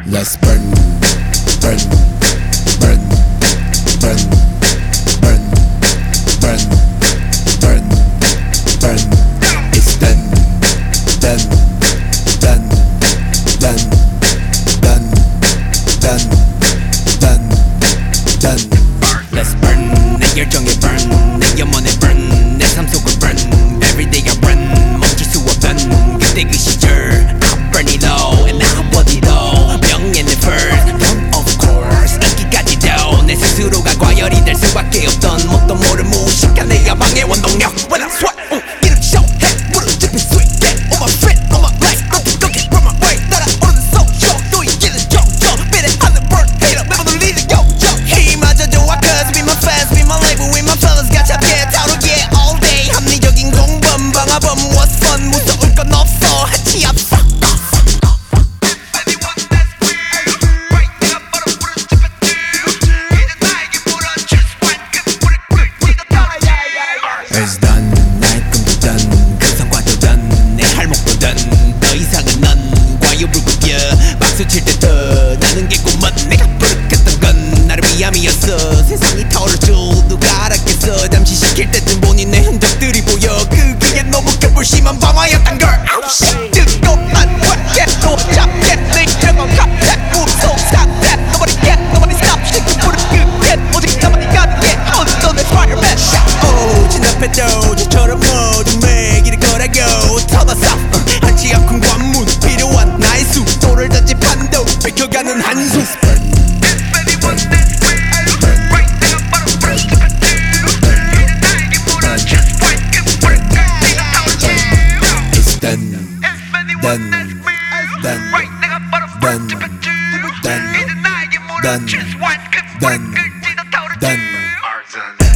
Let's burn, burn, burn, burn, burn, burn, burn, burn. It's done, done, done, done, done, done, done, done. Let's burn 내 열정에 burn 내 영혼에 burn 내 삶 속을 burn Everyday I run 멈출 수 없던 그때 그 시절 I'm burning low and I'm body low 명예는 first of course 인기까지도 내 스스로가 과열이 될 수밖에 없던 뭣도 모를 무식한 내 야망의 원동력 When I sweat 이름 show해 물을 짚은 sweet get on my feet on my legs nothing gon' get from my way 따라오르는 social 또 이기는 정정 비례하는 burn hater 매번 울리는 요정 힘마저 좋아 cause be my fans be my label with my fellas 가차게 다루기에 all day 합리적인 공범 방화범 what's fun 무서울 건 없어 해치 앞서 It's done, 나의 꿈도 done, 그 성과도 done 내 할목도 done 더 이상은 넌 과유불 굽여 박수 칠 때 더 나는 개꿈은 내가 부르겠던 건 나를 위함이었어 세상이 타오를 줄 누가 알았겠어 잠시 시킬 때쯤 본인의 흔적들이 보여 그게 너무 겨울심한 방화였단 걸 Oh shit 뜨거운 왜 또 잡게 내 저건 갑자기 무서운 상태 Nobody get nobody stop 시kin 불을 끄게 오직 나만이 가능해 어떤 내 fireman 오 진압해도 저처럼 모두 매기를 거라고 터놨어 한치 아픈 관문 필요한 나의 수도를 던지 판도 뺏겨가는 한숨 It's done, done, done, done, done, done, done, done.